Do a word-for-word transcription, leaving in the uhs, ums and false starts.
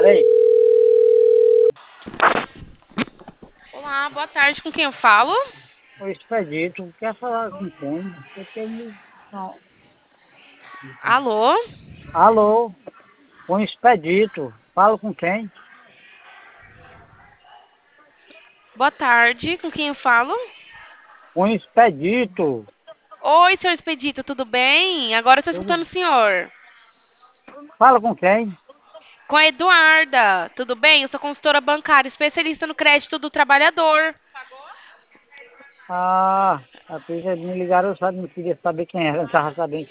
peraí. Olá, boa tarde. Com quem eu falo? O Expedito, quer falar com quem? Eu tenho... Não. Alô? Alô? O Expedito, falo com quem? Boa tarde. Com quem eu falo? O Expedito. Oi, senhor Expedito, tudo bem? Agora eu tô escutando o senhor. Fala com quem? Com a Eduarda, tudo bem? Eu sou consultora bancária, especialista no crédito do trabalhador. Ah, a me ligaram, eu só não queria saber quem era, não estava sabendo